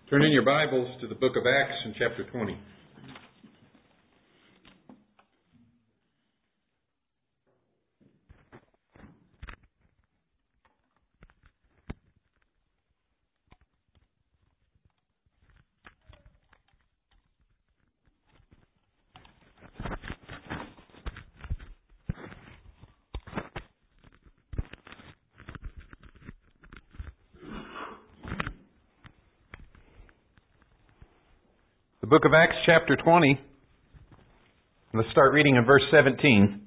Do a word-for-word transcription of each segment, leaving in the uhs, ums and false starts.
Turn in your Bibles to the book of Acts in chapter twenty. The book of Acts chapter twenty. Let's start reading in verse seventeen.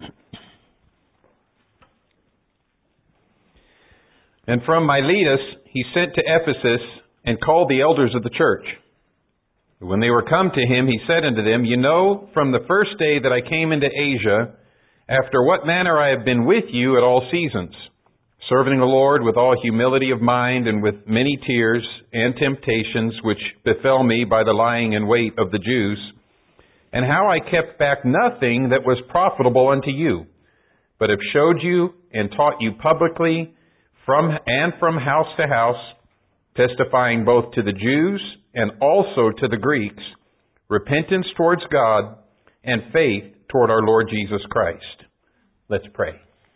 And from Miletus he sent to Ephesus and called the elders of the church. When they were come to him, he said unto them, You know from the first day that I came into Asia, after what manner I have been with you at all seasons, serving the Lord with all humility of mind and with many tears and temptations which befell me by the lying in wait of the Jews, and how I kept back nothing that was profitable unto you, but have showed you and taught you publicly from and from house to house, testifying both to the Jews and also to the Greeks, repentance towards God and faith toward our Lord Jesus Christ. Let's pray.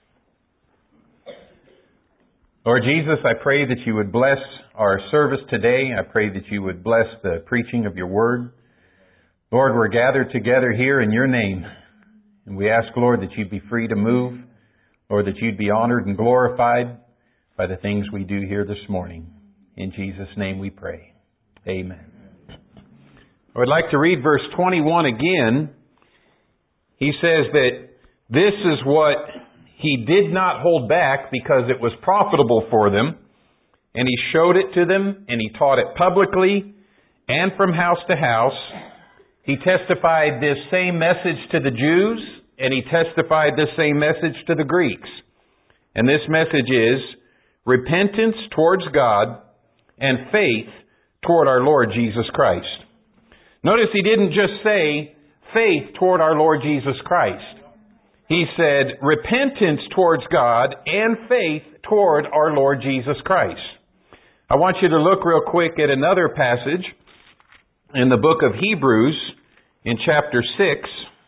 Lord Jesus, I pray that you would bless our service today. I pray that you would bless the preaching of your word. Lord, we're gathered together here in your name. And we ask, Lord, that you'd be free to move. Lord, that you'd be honored and glorified by the things we do here this morning. In Jesus' name we pray. Amen. I would like to read verse twenty-one again. He says that this is what he did not hold back because it was profitable for them. And he showed it to them, and he taught it publicly and from house to house. He testified this same message to the Jews, and he testified this same message to the Greeks. And this message is repentance towards God and faith toward our Lord Jesus Christ. Notice he didn't just say faith toward our Lord Jesus Christ. He said repentance towards God and faith toward our Lord Jesus Christ. I want you to look real quick at another passage in the book of Hebrews in chapter six.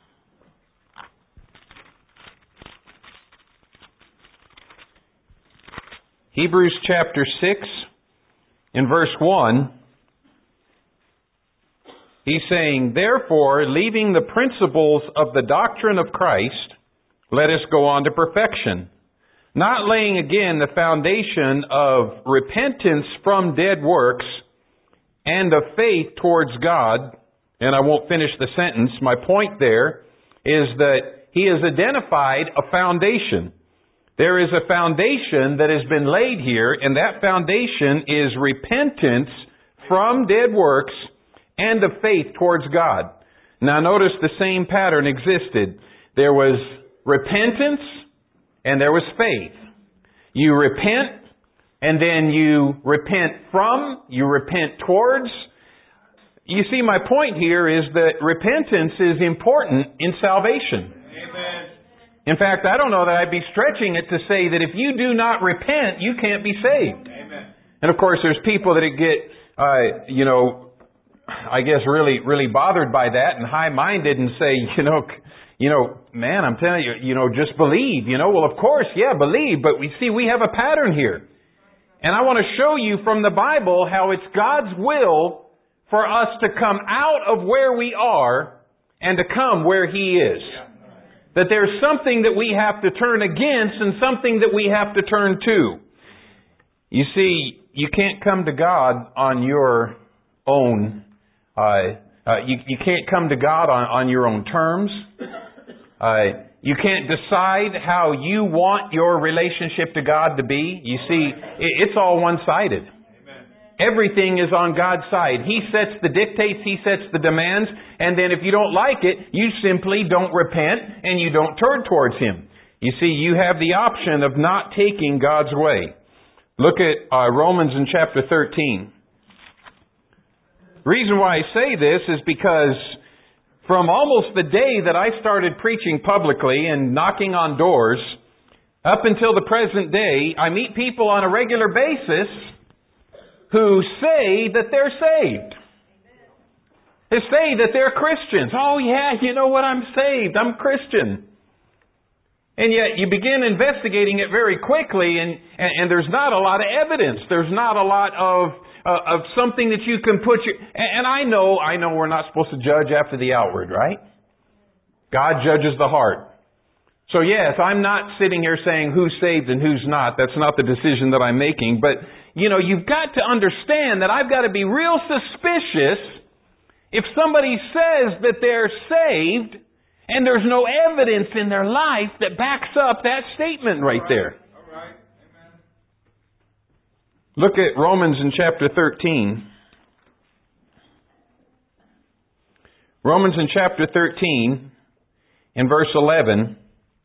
Hebrews chapter six in verse one. He's saying, Therefore, leaving the principles of the doctrine of Christ, let us go on to perfection, not laying again the foundation of repentance from dead works and of faith towards God. And I won't finish the sentence. My point there is that he has identified a foundation. There is a foundation that has been laid here, and that foundation is repentance from dead works and of faith towards God. Now notice the same pattern existed. There was repentance, and there was faith. You repent, and then you repent from, you repent towards. You see, my point here is that repentance is important in salvation. Amen. In fact, I don't know that I'd be stretching it to say that if you do not repent, you can't be saved. Amen. And of course, there's people that get, uh, you know, I guess really, really bothered by that and high-minded and say, you know, You know, man, I'm telling you, you know, just believe. You know, well, of course, yeah, believe. But we see we have a pattern here. And I want to show you from the Bible how it's God's will for us to come out of where we are and to come where He is. That there's something that we have to turn against and something that we have to turn to. You see, you can't come to God on your own. Uh, uh, you, you can't come to God on, on your own terms. Uh, you can't decide how you want your relationship to God to be. You see, it's all one-sided. Amen. Everything is on God's side. He sets the dictates, He sets the demands, and then if you don't like it, you simply don't repent and you don't turn towards Him. You see, you have the option of not taking God's way. Look at uh, Romans in chapter thirteen. The reason why I say this is because from almost the day that I started preaching publicly and knocking on doors, up until the present day, I meet people on a regular basis who say that they're saved. They say that they're Christians. Oh yeah, you know what, I'm saved, I'm Christian. And yet you begin investigating it very quickly and, and, and there's not a lot of evidence. There's not a lot of uh, of something that you can put your... And, and I know, I know we're not supposed to judge after the outward, right? God judges the heart. So yes, I'm not sitting here saying who's saved and who's not. That's not the decision that I'm making. But, you know, you've got to understand that I've got to be real suspicious if somebody says that they're saved and there's no evidence in their life that backs up that statement right there. All right. Amen. Look at Romans in chapter thirteen. Romans in chapter thirteen, in verse eleven,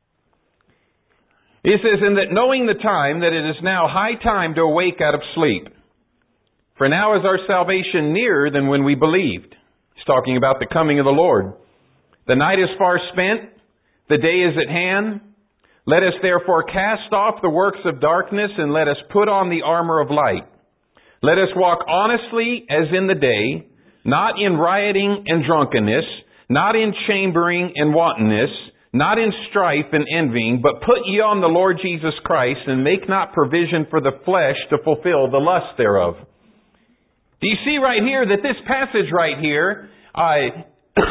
it says, "And that knowing the time, that it is now high time to awake out of sleep. For now is our salvation nearer than when we believed." He's talking about the coming of the Lord. "The night is far spent, the day is at hand. Let us therefore cast off the works of darkness, and let us put on the armor of light. Let us walk honestly as in the day, not in rioting and drunkenness, not in chambering and wantonness, not in strife and envying, but put ye on the Lord Jesus Christ, and make not provision for the flesh to fulfill the lust thereof." Do you see right here that this passage right here, uh,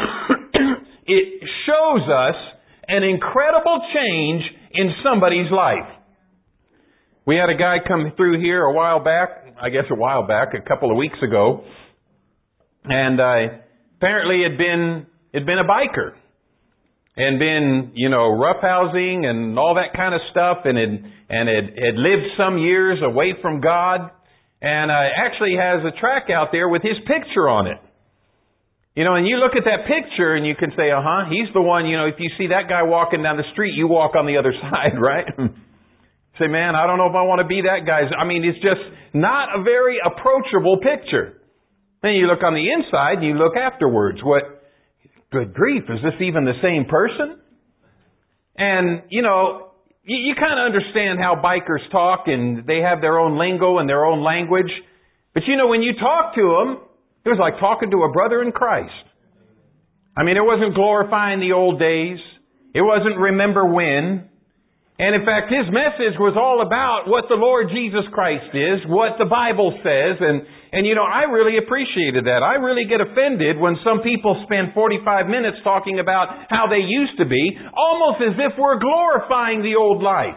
it shows us an incredible change in somebody's life. We had a guy come through here a while back, I guess a while back, a couple of weeks ago, and uh, apparently had been had been a biker and been, you know, roughhousing and all that kind of stuff, and had and had, had lived some years away from God. And uh, actually has a track out there with his picture on it. You know, and you look at that picture and you can say, uh-huh, he's the one, you know, if you see that guy walking down the street, you walk on the other side, right? Say, man, I don't know if I want to be that guy's. I mean, it's just not a very approachable picture. Then you look on the inside and you look afterwards. What, good grief, is this even the same person? And, you know, You, you kind of understand how bikers talk, and they have their own lingo and their own language. But you know, when you talk to them, it was like talking to a brother in Christ. I mean, it wasn't glorifying the old days. It wasn't remember when. And in fact, his message was all about what the Lord Jesus Christ is, what the Bible says. And, and you know, I really appreciated that. I really get offended when some people spend forty-five minutes talking about how they used to be, almost as if we're glorifying the old life.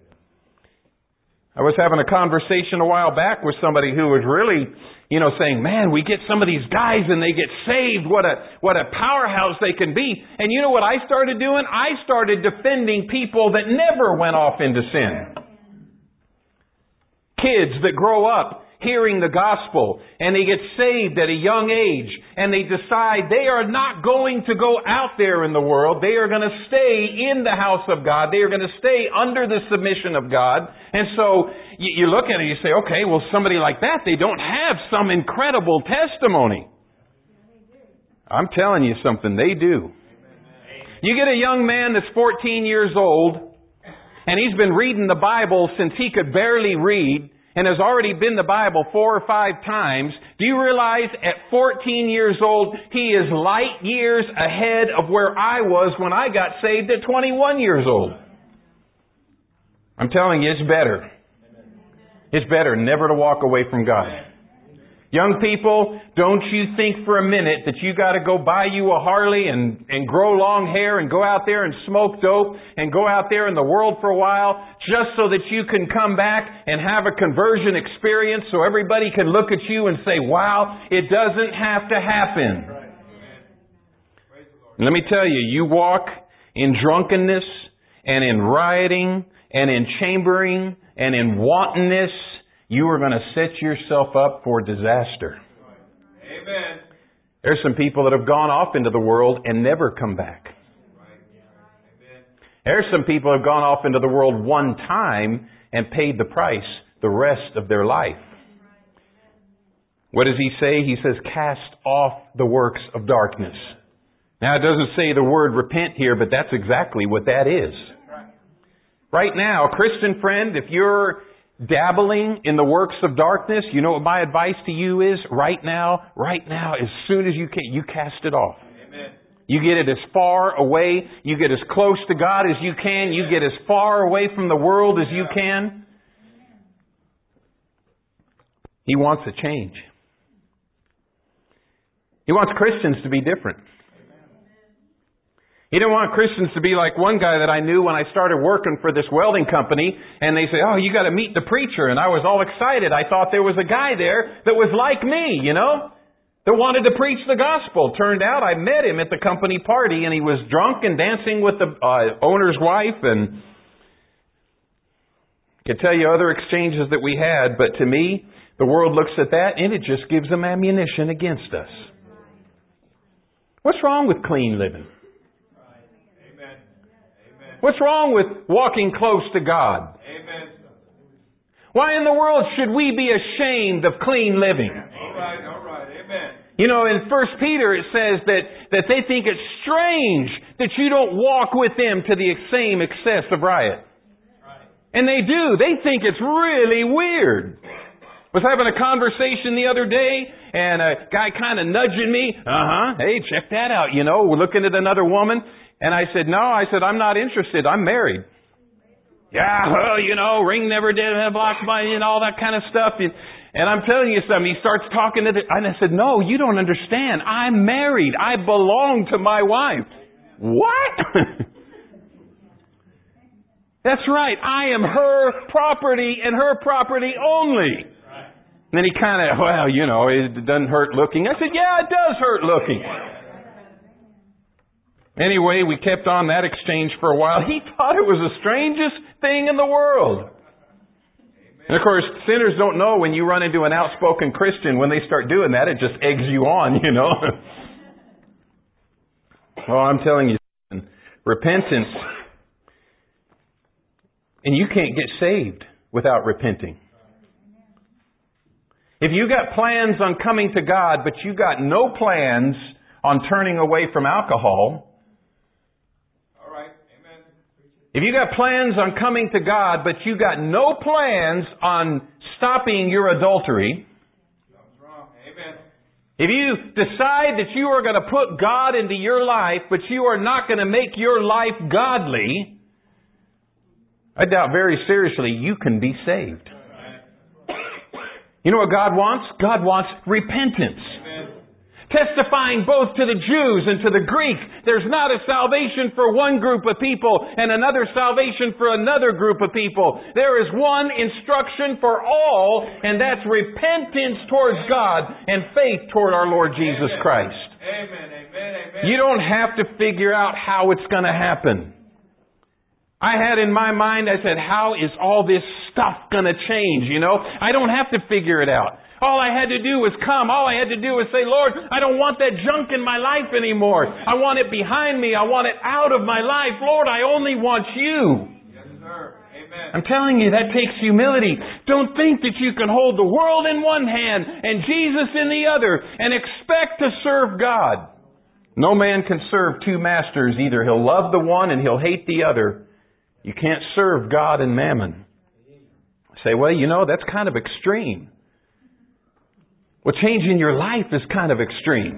I was having a conversation a while back with somebody who was really, you know, saying, man, we get some of these guys and they get saved. What a, what a powerhouse they can be. And you know what I started doing? I started defending people that never went off into sin. Kids that grow up hearing the gospel and they get saved at a young age and they decide they are not going to go out there in the world. They are going to stay in the house of God. They are going to stay under the submission of God. And so you, you look at it and you say, okay, well, somebody like that, they don't have some incredible testimony. I'm telling you something, they do. You get a young man that's fourteen years old and he's been reading the Bible since he could barely read, and has already been the Bible four or five times. Do you realize at fourteen years old, he is light years ahead of where I was when I got saved at twenty-one years old? I'm telling you, it's better. It's better never to walk away from God. Young people, don't you think for a minute that you got to go buy you a Harley and, and grow long hair and go out there and smoke dope and go out there in the world for a while just so that you can come back and have a conversion experience so everybody can look at you and say, wow, it doesn't have to happen. Let me tell you, you walk in drunkenness and in rioting and in chambering and in wantonness, you are going to set yourself up for disaster. Amen. There's some people that have gone off into the world and never come back. Amen. There's some people that have gone off into the world one time and paid the price the rest of their life. What does he say? He says, cast off the works of darkness. Now, it doesn't say the word repent here, but that's exactly what that is. Right now, Christian friend, if you're dabbling in the works of darkness, you know what my advice to you is? Right now, right now, as soon as you can, you cast it off. Amen. You get it as far away, you get as close to God as you can, you get as far away from the world as you can. He wants a change. He wants Christians to be different. He didn't want Christians to be like one guy that I knew when I started working for this welding company, and they say, oh, you got to meet the preacher. And I was all excited. I thought there was a guy there that was like me, you know, that wanted to preach the gospel. Turned out I met him at the company party, and he was drunk and dancing with the uh, owner's wife, and I could tell you other exchanges that we had, but to me, the world looks at that, and it just gives them ammunition against us. What's wrong with clean living? What's wrong with walking close to God? Amen. Why in the world should we be ashamed of clean living? All right, all right. Amen. You know, in First Peter it says that, that they think it's strange that you don't walk with them to the same excess of riot. Right. And they do. They think it's really weird. I was having a conversation the other day, and a guy kind of nudging me. Uh-huh. Hey, check that out. You know, we're looking at another woman. And I said, no, I said, I'm not interested. I'm married. Yeah, well, you know, ring never did have blocked by, and all that kind of stuff. And, and I'm telling you something. He starts talking to the, and I said, no, you don't understand. I'm married. I belong to my wife. What? That's right. I am her property and her property only. And then he kind of, well, you know, it doesn't hurt looking. I said, yeah, it does hurt looking. Anyway, we kept on that exchange for a while. He thought it was the strangest thing in the world. And of course, sinners don't know when you run into an outspoken Christian, when they start doing that, it just eggs you on, you know. Well, I'm telling you, repentance, and you can't get saved without repenting. If you got plans on coming to God, but you got no plans on turning away from alcohol, if you got plans on coming to God, but you got no plans on stopping your adultery, Amen. If you decide that you are going to put God into your life, but you are not going to make your life godly, I doubt very seriously you can be saved. You know what God wants? God wants repentance. Testifying both to the Jews and to the Greek. There's not a salvation for one group of people and another salvation for another group of people. There is one instruction for all, and that's repentance towards God and faith toward our Lord Jesus Amen. Christ. Amen, amen, amen. You don't have to figure out how it's going to happen. I had in my mind, I said, how is all this stuff going to change? You know, I don't have to figure it out. All I had to do was come. All I had to do was say, Lord, I don't want that junk in my life anymore. I want it behind me. I want it out of my life. Lord, I only want you. Yes, sir. Amen. I'm telling you, that takes humility. Don't think that you can hold the world in one hand and Jesus in the other and expect to serve God. No man can serve two masters. Either he'll love the one and he'll hate the other. You can't serve God and mammon. Say, well, you know, that's kind of extreme. Well, changing your life is kind of extreme.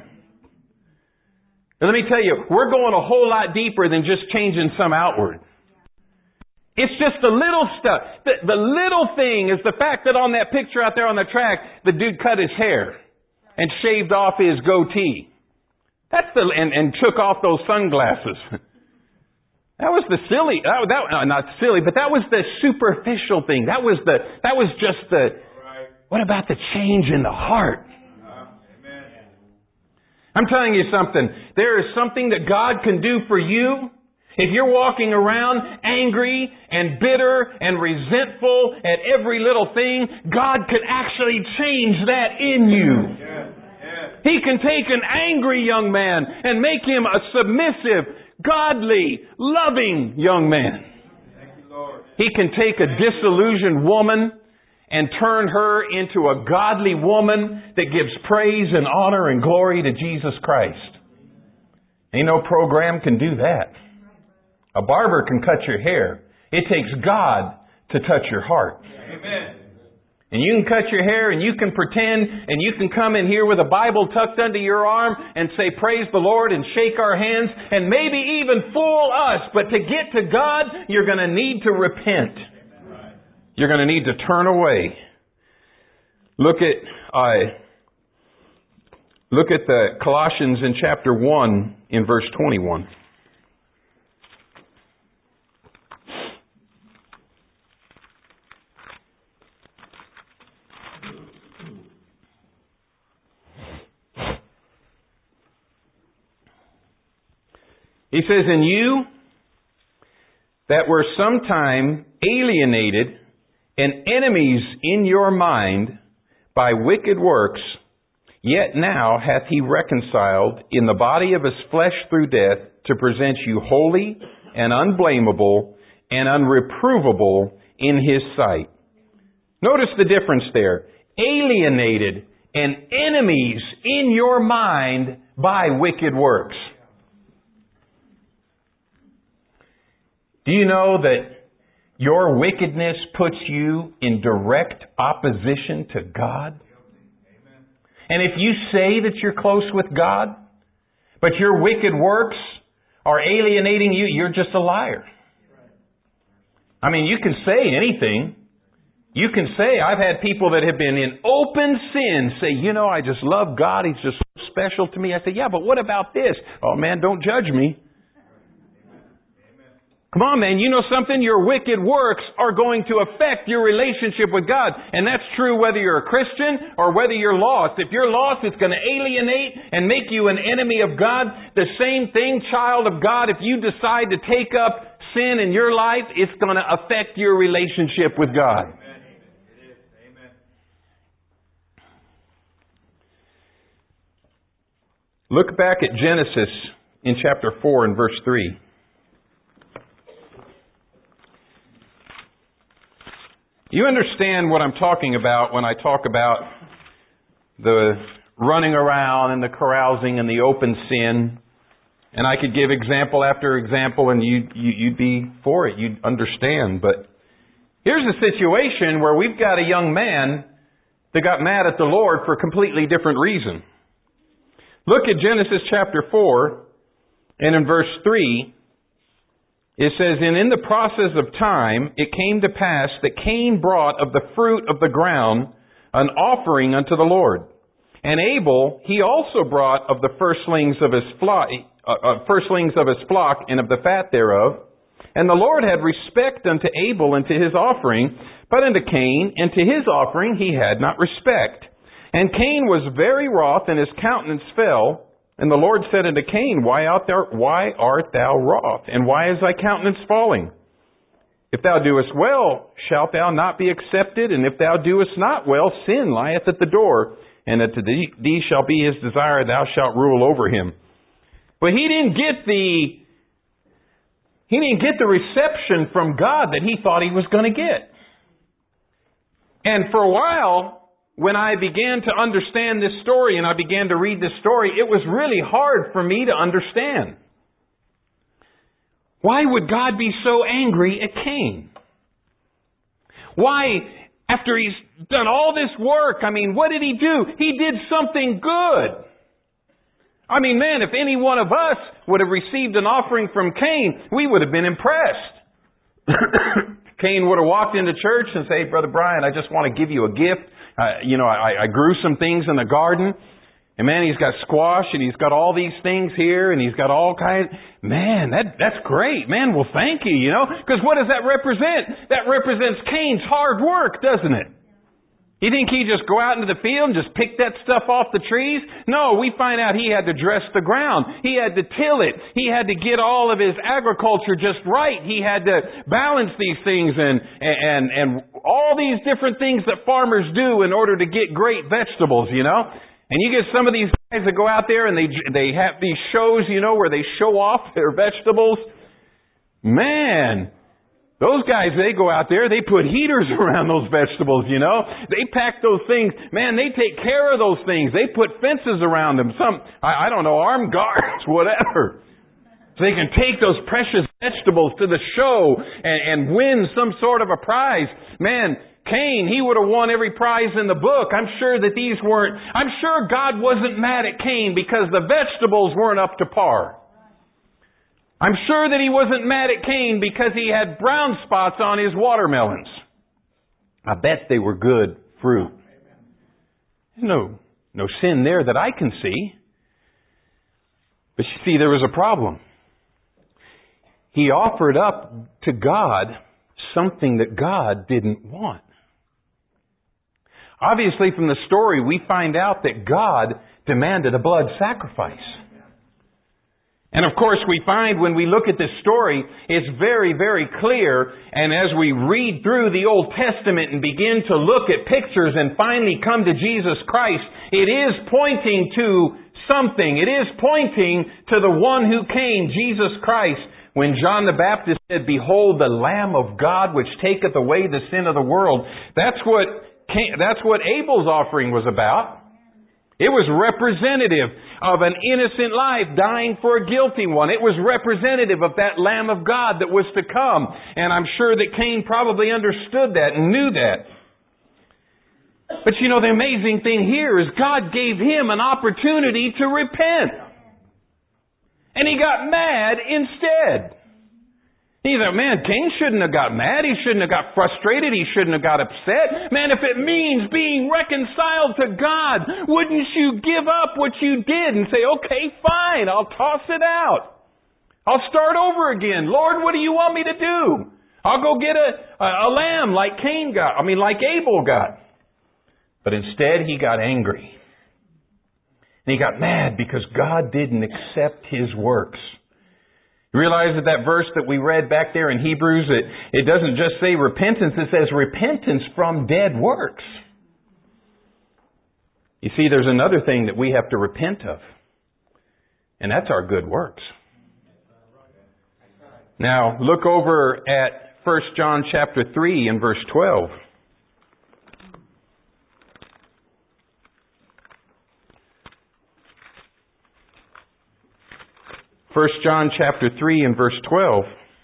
And let me tell you, we're going a whole lot deeper than just changing some outward. It's just the little stuff. The, the little thing is the fact that on that picture out there on the track, the dude cut his hair and shaved off his goatee. That's the and, and took off those sunglasses. That was the silly. That, that uh, not silly, but that was the superficial thing. That was the. That was just the. What about the change in the heart? Amen. I'm telling you something. There is something that God can do for you. If you're walking around angry and bitter and resentful at every little thing, God can actually change that in you. Yes. Yes. He can take an angry young man and make him a submissive, godly, loving young man. Thank you, Lord. He can take a disillusioned woman and turn her into a godly woman that gives praise and honor and glory to Jesus Christ. Ain't no program can do that. A barber can cut your hair. It takes God to touch your heart. Amen. And you can cut your hair and you can pretend and you can come in here with a Bible tucked under your arm and say, praise the Lord, and shake our hands and maybe even fool us. But to get to God, you're going to need to repent. You're going to need to turn away. Look at, uh, look at the Colossians in chapter one in verse twenty-one. He says, and you that were sometime alienated and enemies in your mind by wicked works, yet now hath he reconciled in the body of his flesh through death to present you holy and unblameable and unreprovable in his sight. Notice the difference there. Alienated and enemies in your mind by wicked works. Do you know that your wickedness puts you in direct opposition to God? And if you say that you're close with God, but your wicked works are alienating you, you're just a liar. I mean, you can say anything. You can say, I've had people that have been in open sin say, you know, I just love God. He's just so special to me. I say, yeah, but what about this? Oh man, don't judge me. Come on, man, you know something? Your wicked works are going to affect your relationship with God. And that's true whether you're a Christian or whether you're lost. If you're lost, it's going to alienate and make you an enemy of God. The same thing, child of God, if you decide to take up sin in your life, it's going to affect your relationship with God. Amen. It is. Amen. Look back at Genesis in chapter four and verse three. You understand what I'm talking about when I talk about the running around and the carousing and the open sin. And I could give example after example and you'd, you'd be for it. You'd understand. But here's a situation where we've got a young man that got mad at the Lord for a completely different reason. Look at Genesis chapter four and in verse three. It says, and in the process of time, it came to pass that Cain brought of the fruit of the ground an offering unto the Lord. And Abel, he also brought of the firstlings of his flock, uh, uh, firstlings of his flock and of the fat thereof. And the Lord had respect unto Abel and to his offering, but unto Cain and to his offering he had not respect. And Cain was very wroth, and his countenance fell. And the Lord said unto Cain, Why art thou, why art thou wroth? And why is thy countenance falling? If thou doest well, shalt thou not be accepted? And if thou doest not well, sin lieth at the door. And unto thee, thee shall be his desire, thou shalt rule over him. But he didn't get the, he didn't get the reception from God that he thought he was going to get. And for a while, when I began to understand this story and I began to read this story, it was really hard for me to understand. Why would God be so angry at Cain? Why, after he's done all this work, I mean, what did he do? He did something good. I mean, man, if any one of us would have received an offering from Cain, we would have been impressed. Cain would have walked into church and said, hey, Brother Brian, I just want to give you a gift. Uh, you know, I, I grew some things in the garden. And man, he's got squash and he's got all these things here and he's got all kinds. Man, that that's great. Man, well, thank you, you know. Because what does that represent? That represents Cain's hard work, doesn't it? You think he'd just go out into the field and just pick that stuff off the trees? No, we find out he had to dress the ground. He had to till it. He had to get all of his agriculture just right. He had to balance these things and, and, and all these different things that farmers do in order to get great vegetables, you know? And you get some of these guys that go out there and they, they have these shows, you know, where they show off their vegetables. Man, those guys, they go out there, they put heaters around those vegetables, you know. They pack those things. Man, they take care of those things. They put fences around them. Some, I, I don't know, armed guards, whatever. So they can take those precious vegetables to the show and, and win some sort of a prize. Man, Cain, he would have won every prize in the book. I'm sure that these weren't, I'm sure God wasn't mad at Cain because the vegetables weren't up to par. I'm sure that He wasn't mad at Cain because he had brown spots on his watermelons. I bet they were good fruit. No, no sin there that I can see. But you see, there was a problem. He offered up to God something that God didn't want. Obviously, from the story, we find out that God demanded a blood sacrifice. And of course, we find when we look at this story, it's very, very clear. And as we read through the Old Testament and begin to look at pictures and finally come to Jesus Christ, it is pointing to something. It is pointing to the one who came, Jesus Christ. When John the Baptist said, "Behold, the Lamb of God, which taketh away the sin of the world," that's what that's what Abel's offering was about. It was representative of an innocent life dying for a guilty one. It was representative of that Lamb of God that was to come. And I'm sure that Cain probably understood that and knew that. But you know, the amazing thing here is God gave him an opportunity to repent. And he got mad instead. He thought, man, Cain shouldn't have got mad. He shouldn't have got frustrated. He shouldn't have got upset. Man, if it means being reconciled to God, wouldn't you give up what you did and say, okay, fine, I'll toss it out. I'll start over again. Lord, what do you want me to do? I'll go get a, a, a lamb like Cain got. I mean, like Abel got. But instead, he got angry. And he got mad because God didn't accept his works. You realize that that verse that we read back there in Hebrews, it, it doesn't just say repentance, it says repentance from dead works. You see, there's another thing that we have to repent of, and that's our good works. Now, look over at First John chapter three and verse twelve. First John chapter three and verse twelve.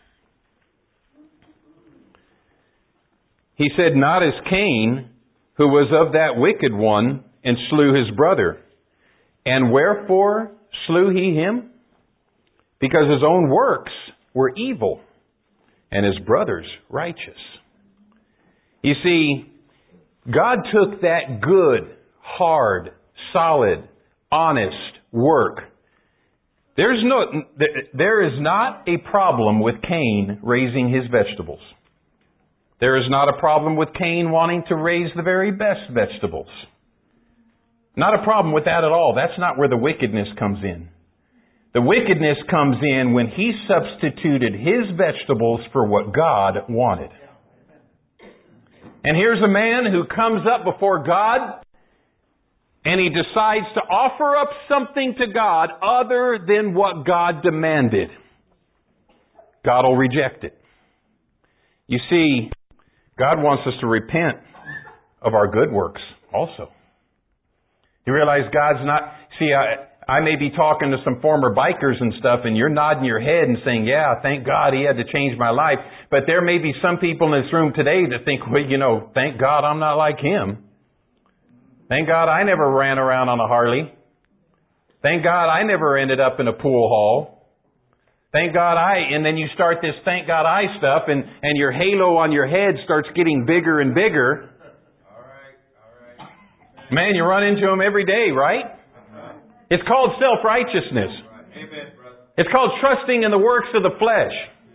He said, "Not as Cain, who was of that wicked one, and slew his brother. And wherefore slew he him? Because his own works were evil, and his brother's righteous." You see, God took that good, hard, solid, honest work. There's no, there is not a problem with Cain raising his vegetables. There is not a problem with Cain wanting to raise the very best vegetables. Not a problem with that at all. That's not where the wickedness comes in. The wickedness comes in when he substituted his vegetables for what God wanted. And here's a man who comes up before God and he decides to offer up something to God other than what God demanded. God will reject it. You see, God wants us to repent of our good works also. You realize God's not... See, I, I may be talking to some former bikers and stuff, and you're nodding your head and saying, yeah, thank God He had to change my life. But there may be some people in this room today that think, well, you know, thank God I'm not like him. Thank God I never ran around on a Harley. Thank God I never ended up in a pool hall. Thank God I... And then you start this thank God I stuff, and, and your halo on your head starts getting bigger and bigger. All right, all right. Man, you run into them every day, right? It's called self-righteousness. Amen, brother. It's called trusting in the works of the flesh.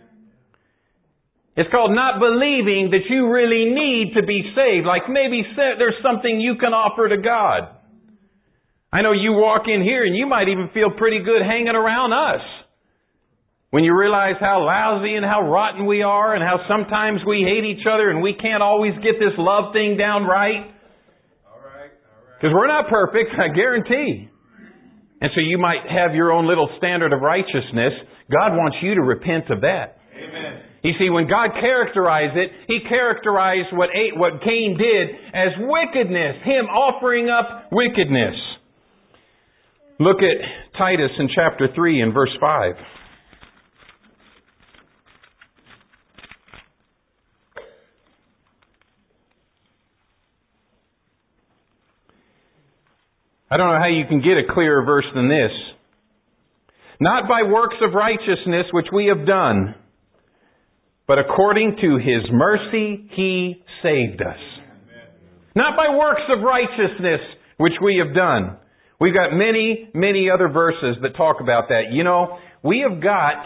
It's called not believing that you really need to be saved. Like maybe there's something you can offer to God. I know you walk in here and you might even feel pretty good hanging around us. When you realize how lousy and how rotten we are and how sometimes we hate each other and we can't always get this love thing down right. All right, all right. Because we're not perfect, I guarantee. And so you might have your own little standard of righteousness. God wants you to repent of that. Amen. You see, when God characterized it, He characterized what what Cain did as wickedness, him offering up wickedness. Look at Titus in chapter three and verse five. I don't know how you can get a clearer verse than this. Not by works of righteousness which we have done, but according to His mercy He saved us. Not by works of righteousness which we have done. We've got many, many other verses that talk about that. You know, we have got,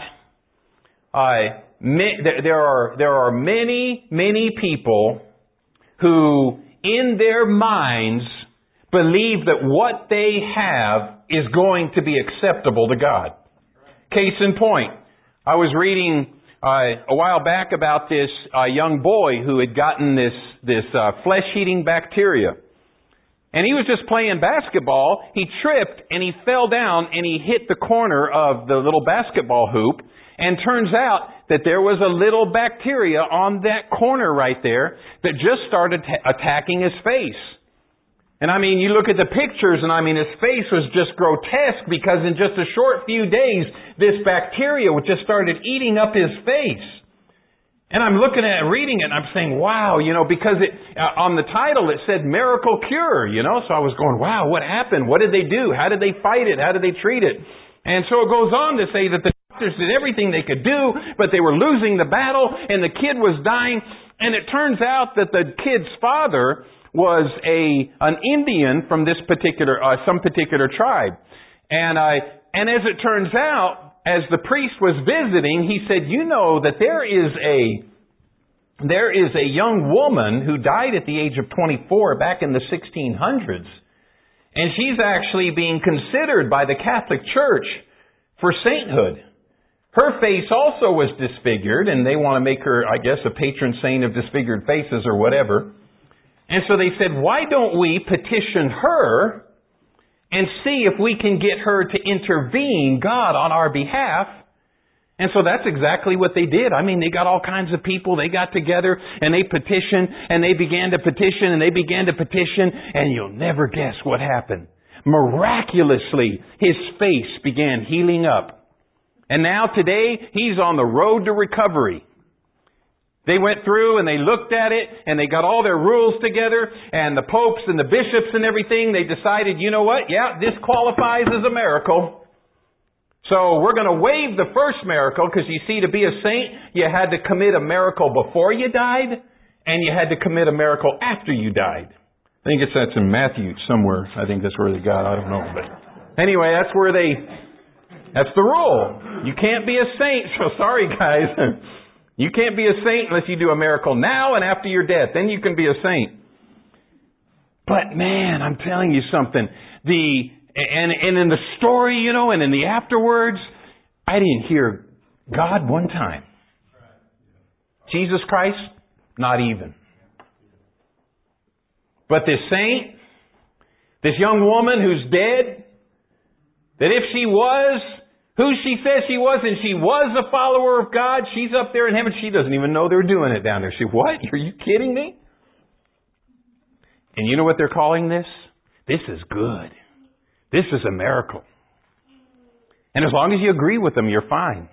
uh, ma- there are, there are many, many people who in their minds believe that what they have is going to be acceptable to God. Case in point, I was reading uh, a while back about this uh, young boy who had gotten this, this uh, flesh-eating bacteria. And he was just playing basketball. He tripped and he fell down and he hit the corner of the little basketball hoop. And turns out that there was a little bacteria on that corner right there that just started t- attacking his face. And I mean, you look at the pictures and I mean, his face was just grotesque because in just a short few days, this bacteria just started eating up his face. And I'm looking at it, reading it, and I'm saying, wow, you know, because it, uh, on the title it said miracle cure, you know, so I was going, wow, what happened? What did they do? How did they fight it? How did they treat it? And so it goes on to say that the doctors did everything they could do, but they were losing the battle, and the kid was dying. And it turns out that the kid's father was a an Indian from this particular uh, some particular tribe, and I and as it turns out, as the priest was visiting, he said, "You know that there is a there is a young woman who died at the age of twenty-four back in the sixteen hundreds, and she's actually being considered by the Catholic Church for sainthood. Her face also was disfigured, and they want to make her, I guess, a patron saint of disfigured faces or whatever." And so they said, why don't we petition her and see if we can get her to intervene, God, on our behalf? And so that's exactly what they did. I mean, they got all kinds of people. They got together and they petitioned and they began to petition and they began to petition. And you'll never guess what happened. Miraculously, his face began healing up. And now today, he's on the road to recovery. They went through and they looked at it and they got all their rules together, and the popes and the bishops and everything, they decided, you know what? Yeah, this qualifies as a miracle. So we're going to waive the first miracle, because you see, to be a saint, you had to commit a miracle before you died and you had to commit a miracle after you died. I think it's that's in Matthew somewhere. I think that's where they got, I don't know. But anyway, that's where they, that's the rule. You can't be a saint. So sorry, guys. You can't be a saint unless you do a miracle now and after your death. Then you can be a saint. But man, I'm telling you something. The and and in the story, you know, and in the afterwards, I didn't hear God one time. Jesus Christ, not even. But this saint, this young woman who's dead, that if she was who she says she was, and she was a follower of God, she's up there in heaven. She doesn't even know they're doing it down there. She, what? Are you kidding me? And you know what they're calling this? This is good. This is a miracle. And as long as you agree with them, you're fine.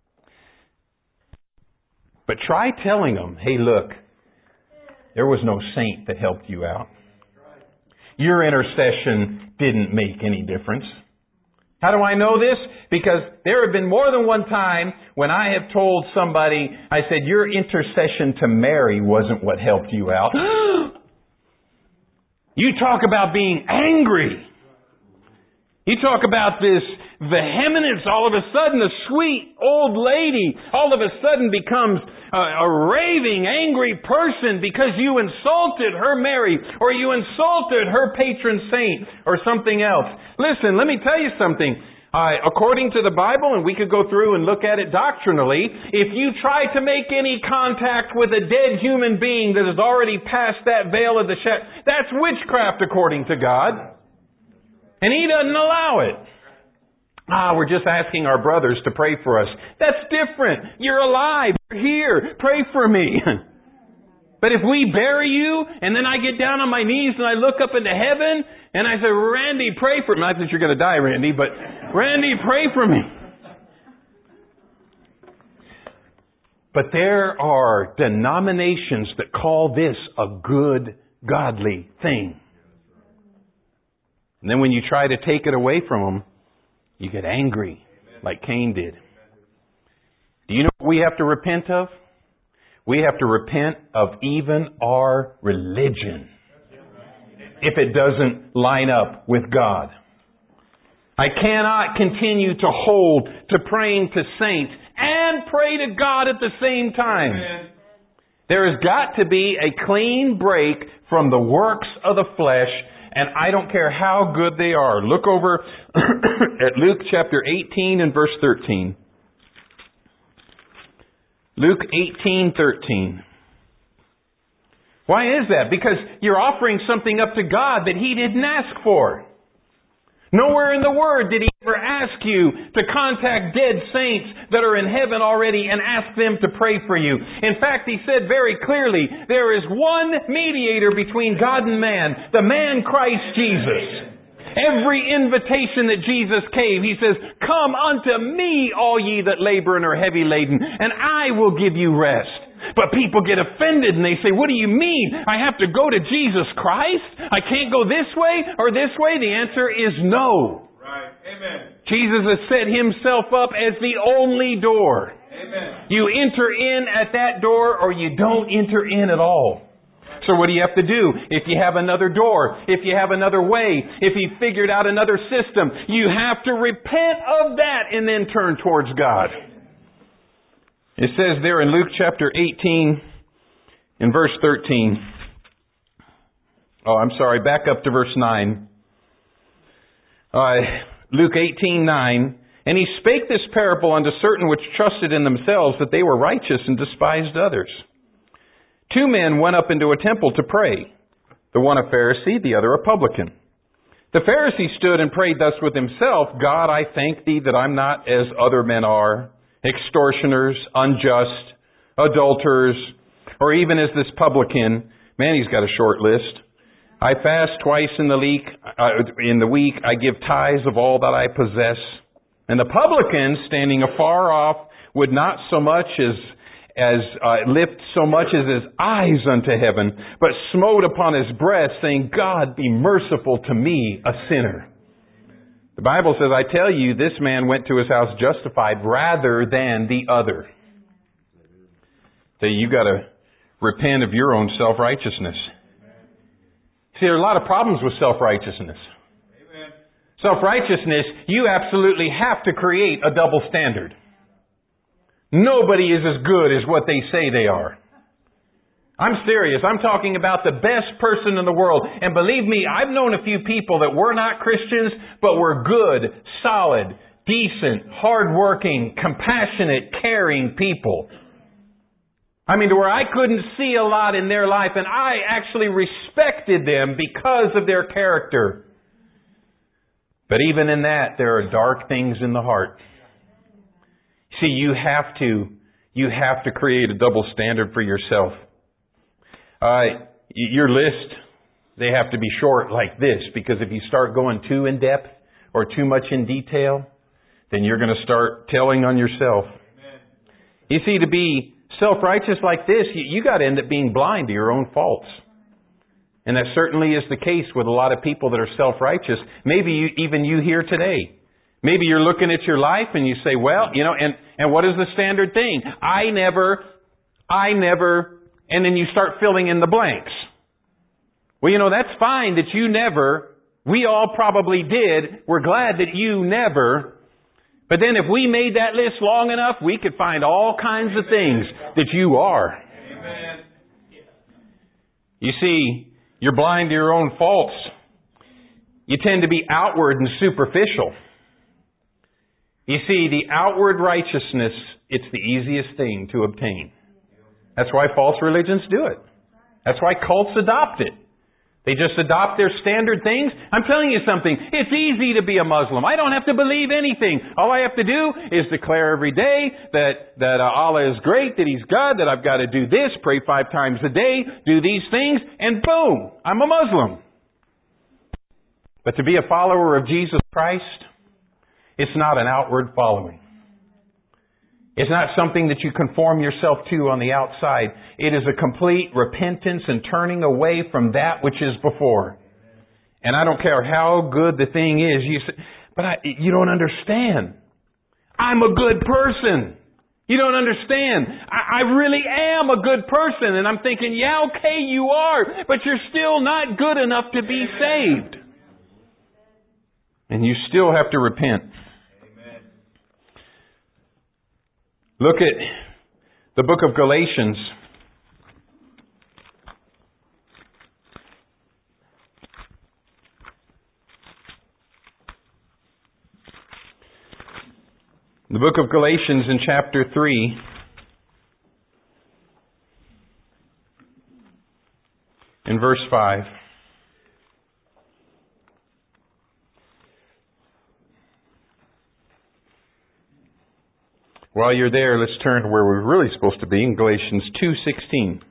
But try telling them, hey, look, there was no saint that helped you out. Your intercession didn't make any difference. How do I know this? Because there have been more than one time when I have told somebody, I said, your intercession to Mary wasn't what helped you out. You talk about being angry. You talk about this vehemence. All of a sudden, a sweet old lady all of a sudden becomes a, a raving, angry person because you insulted her Mary, or you insulted her patron saint, or something else. Listen, let me tell you something. Uh, according to the Bible, and we could go through and look at it doctrinally, if you try to make any contact with a dead human being that has already passed that veil of the shadow, that's witchcraft according to God. And He doesn't allow it. Ah, we're just asking our brothers to pray for us. That's different. You're alive. You're here. Pray for me. But if we bury you, and then I get down on my knees and I look up into heaven, and I say, Randy, pray for me. Not that you're going to die, Randy, but Randy, pray for me. But there are denominations that call this a good, godly thing. And then when you try to take it away from them, you get angry, like Cain did. Do you know what we have to repent of? We have to repent of even our religion if it doesn't line up with God. I cannot continue to hold to praying to saints and pray to God at the same time. Amen. There has got to be a clean break from the works of the flesh, and I don't care how good they are. Look over at Luke chapter eighteen and verse thirteen. Luke eighteen thirteen. Why is that? Because you're offering something up to God that He didn't ask for. Nowhere in the Word did He ever ask you to contact dead saints that are in heaven already and ask them to pray for you. In fact, He said very clearly, there is one mediator between God and man, the man Christ Jesus. Every invitation that Jesus gave, He says, "Come unto me, all ye that labor and are heavy laden, and I will give you rest." But people get offended and they say, "What do you mean? I have to go to Jesus Christ? I can't go this way or this way?" The answer is no. Right. Amen. Jesus has set Himself up as the only door. Amen. You enter in at that door or you don't enter in at all. So what do you have to do? If you have another door, if you have another way, if you figured out another system, you have to repent of that and then turn towards God. It says there in Luke chapter eighteen, in verse thirteen. Oh, I'm sorry, back up to verse nine. Uh, Luke eighteen nine. "And He spake this parable unto certain which trusted in themselves that they were righteous and despised others. Two men went up into a temple to pray, the one a Pharisee, the other a publican. The Pharisee stood and prayed thus with himself, God, I thank Thee that I'm not as other men are, extortioners, unjust, adulterers, or even as this publican." Man, he's got a short list. "I fast twice in the week. Uh, in the week I give tithes of all that I possess. And the publican, standing afar off, would not so much as as uh, lift so much as his eyes unto heaven, but smote upon his breast, saying, God, be merciful to me, a sinner." The Bible says, I tell you, this man went to his house justified rather than the other. So you've got to repent of your own self-righteousness. See, there are a lot of problems with self-righteousness. Amen. Self-righteousness, you absolutely have to create a double standard. Nobody is as good as what they say they are. I'm serious. I'm talking about the best person in the world. And believe me, I've known a few people that were not Christians, but were good, solid, decent, hardworking, compassionate, caring people. I mean, to where I couldn't see a lot in their life, and I actually respected them because of their character. But even in that, there are dark things in the heart. See, you have to, you have to create a double standard for yourself. Uh, your list, they have to be short like this, because if you start going too in depth or too much in detail, then you're going to start telling on yourself. Amen. You see, to be self-righteous like this, you, you got to end up being blind to your own faults. And that certainly is the case with a lot of people that are self-righteous. Maybe you, even you here today. Maybe you're looking at your life and you say, well, you know, and, and what is the standard thing? I never, I never, and then you start filling in the blanks. Well, you know, that's fine that you never, we all probably did. We're glad that you never. But then if we made that list long enough, we could find all kinds of things that you are. Amen. You see, you're blind to your own faults. You tend to be outward and superficial. You see, the outward righteousness, it's the easiest thing to obtain. That's why false religions do it. That's why cults adopt it. They just adopt their standard things. I'm telling you something. It's easy to be a Muslim. I don't have to believe anything. All I have to do is declare every day that, that uh, Allah is great, that He's God, that I've got to do this, pray five times a day, do these things, and boom, I'm a Muslim. But to be a follower of Jesus Christ, it's not an outward following. It's not something that you conform yourself to on the outside. It is a complete repentance and turning away from that which is before. And I don't care how good the thing is, you say, but I, you don't understand. I'm a good person. You don't understand. I, I really am a good person. And I'm thinking, yeah, okay, you are, but you're still not good enough to be saved. And you still have to repent. Amen. Look at the book of Galatians. The book of Galatians in chapter three. In verse five. While you're there, let's turn to where we're really supposed to be in Galatians two sixteen.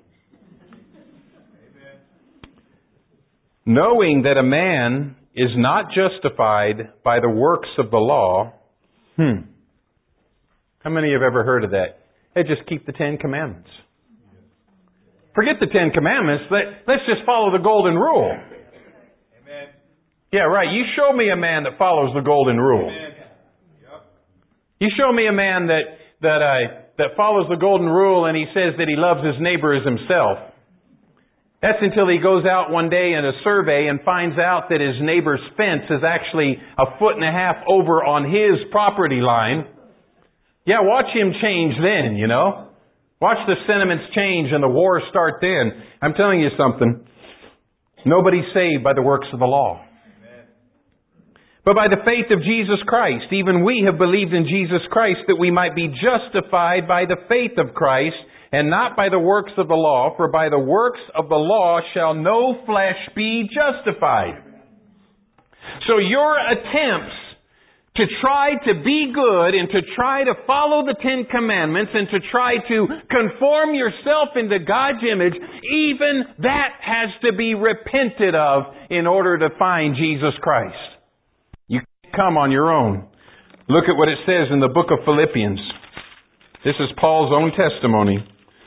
Knowing that a man is not justified by the works of the law. Hmm. How many have ever heard of that? Hey, just keep the Ten Commandments. Forget the Ten Commandments. Let, let's just follow the Golden Rule. Amen. Yeah, right. You show me a man that follows the Golden Rule. Amen. Yep. You show me a man that that uh, that follows the Golden Rule and he says that he loves his neighbor as himself. That's until he goes out one day in a survey and finds out that his neighbor's fence is actually a foot and a half over on his property line. Yeah, watch him change then, you know. Watch the sentiments change and the wars start then. I'm telling you something. Nobody's saved by the works of the law. Amen. But by the faith of Jesus Christ. Even we have believed in Jesus Christ that we might be justified by the faith of Christ and not by the works of the law. For by the works of the law shall no flesh be justified. So your attempts to try to be good and to try to follow the Ten Commandments and to try to conform yourself into God's image, even that has to be repented of in order to find Jesus Christ. You can't come on your own. Look at what it says in the book of Philippians. This is Paul's own testimony.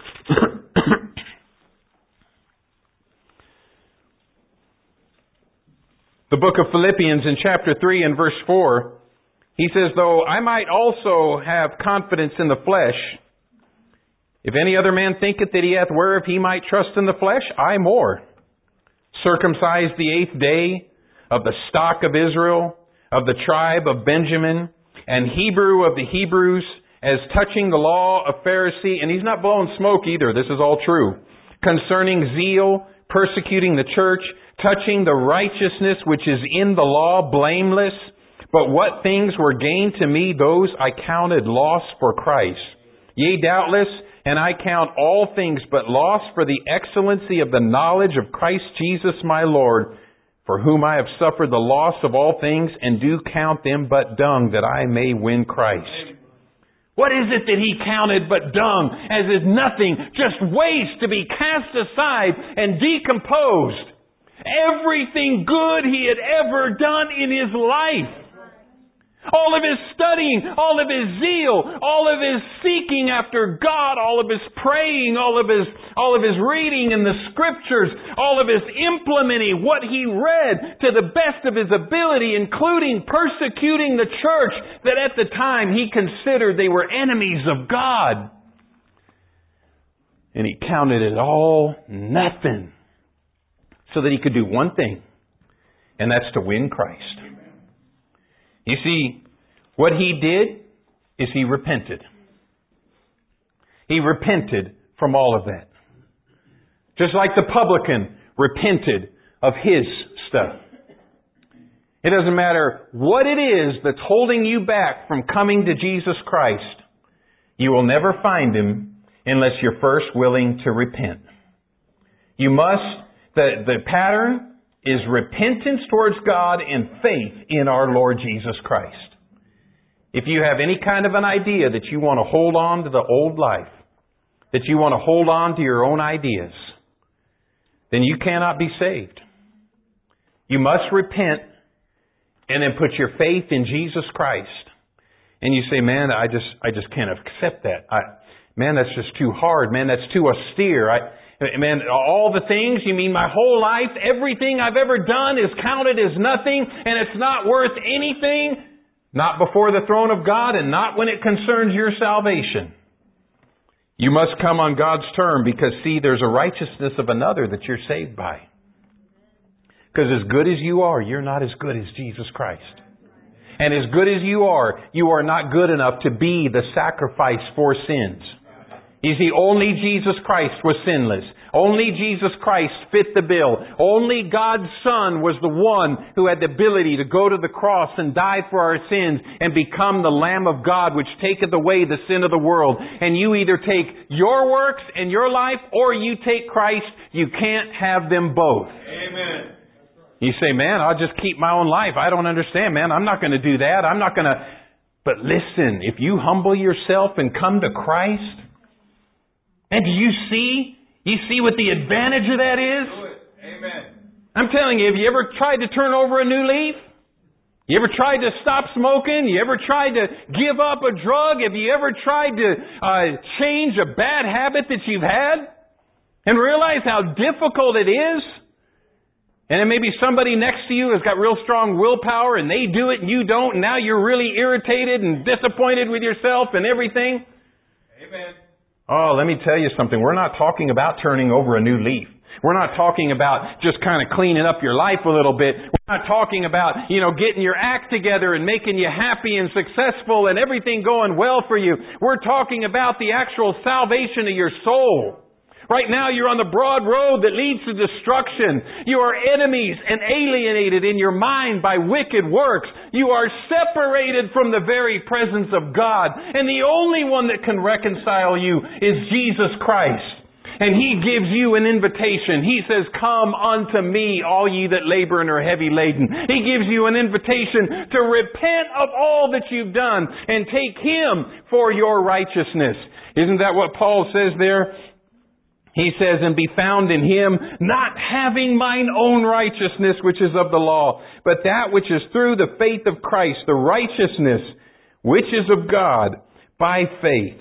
The book of Philippians in chapter three and verse four. He says, though I might also have confidence in the flesh, if any other man thinketh that he hath whereof he might trust in the flesh, I more. Circumcised the eighth day, of the stock of Israel, of the tribe of Benjamin, and Hebrew of the Hebrews, as touching the law of Pharisee, and he's not blowing smoke either, this is all true, concerning zeal, persecuting the church, touching the righteousness which is in the law, blameless. But what things were gained to me, those I counted loss for Christ. Yea, doubtless, and I count all things but loss for the excellency of the knowledge of Christ Jesus my Lord, for whom I have suffered the loss of all things, and do count them but dung, that I may win Christ. What is it that he counted but dung, as is nothing, just waste to be cast aside and decomposed? Everything good he had ever done in his life. All of his studying, all of his zeal, all of his seeking after God, all of his praying, all of his, all of his reading in the scriptures, all of his implementing what he read to the best of his ability, including persecuting the church that at the time he considered they were enemies of God. And he counted it all nothing so that he could do one thing, and that's to win Christ. You see, what he did is he repented. He repented from all of that. Just like the publican repented of his stuff. It doesn't matter what it is that's holding you back from coming to Jesus Christ. You will never find Him unless you're first willing to repent. You must, the, the pattern is repentance towards God and faith in our Lord Jesus Christ. If you have any kind of an idea that you want to hold on to the old life, that you want to hold on to your own ideas, then you cannot be saved. You must repent and then put your faith in Jesus Christ. And you say, man, I just I just can't accept that. I, man, that's just too hard. Man, that's too austere. I, Man, all the things, you mean my whole life, everything I've ever done is counted as nothing and it's not worth anything? Not before the throne of God and not when it concerns your salvation. You must come on God's term because, see, there's a righteousness of another that you're saved by. Because as good as you are, you're not as good as Jesus Christ. And as good as you are, you are not good enough to be the sacrifice for sins. You see, only Jesus Christ was sinless. Only Jesus Christ fit the bill. Only God's Son was the one who had the ability to go to the cross and die for our sins and become the Lamb of God which taketh away the sin of the world. And you either take your works and your life or you take Christ. You can't have them both. Amen. You say, man, I'll just keep my own life. I don't understand, man. I'm not going to do that. I'm not going to... But listen, if you humble yourself and come to Christ... And do you see? You see what the advantage of that is? Amen. I'm telling you, have you ever tried to turn over a new leaf? You ever tried to stop smoking? You ever tried to give up a drug? Have you ever tried to uh, change a bad habit that you've had? And realize how difficult it is? And then maybe somebody next to you has got real strong willpower and they do it and you don't. And now you're really irritated and disappointed with yourself and everything. Amen. Oh, let me tell you something. We're not talking about turning over a new leaf. We're not talking about just kind of cleaning up your life a little bit. We're not talking about, you know, getting your act together and making you happy and successful and everything going well for you. We're talking about the actual salvation of your soul. Right now you're on the broad road that leads to destruction. You are enemies and alienated in your mind by wicked works. You are separated from the very presence of God. And the only one that can reconcile you is Jesus Christ. And He gives you an invitation. He says, come unto me, all ye that labor and are heavy laden. He gives you an invitation to repent of all that you've done and take Him for your righteousness. Isn't that what Paul says there? He says, and be found in Him, not having mine own righteousness, which is of the law, but that which is through the faith of Christ, the righteousness which is of God by faith.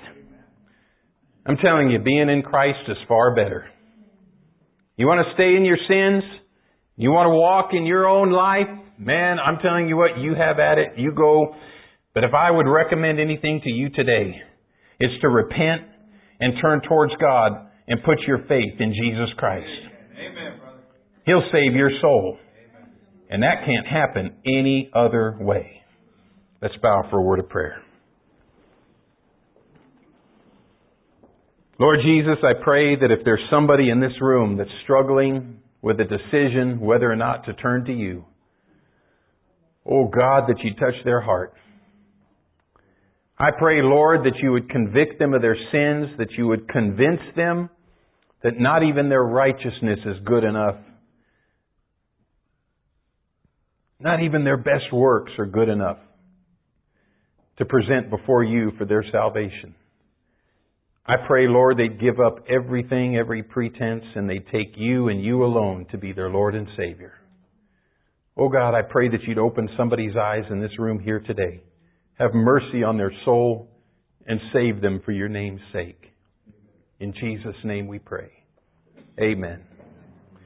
I'm telling you, being in Christ is far better. You want to stay in your sins? You want to walk in your own life? Man, I'm telling you what, you have at it. You go. But if I would recommend anything to you today, it's to repent and turn towards God and put your faith in Jesus Christ. Amen, brother. He'll save your soul. Amen. And that can't happen any other way. Let's bow for a word of prayer. Lord Jesus, I pray that if there's somebody in this room that's struggling with a decision whether or not to turn to you, oh God, that you touch their heart. I pray, Lord, that you would convict them of their sins, that you would convince them that not even their righteousness is good enough. Not even their best works are good enough to present before you for their salvation. I pray, Lord, they'd give up everything, every pretense, and they'd take you and you alone to be their Lord and Savior. Oh God, I pray that you'd open somebody's eyes in this room here today. Have mercy on their soul and save them for your name's sake. In Jesus' name we pray. Amen.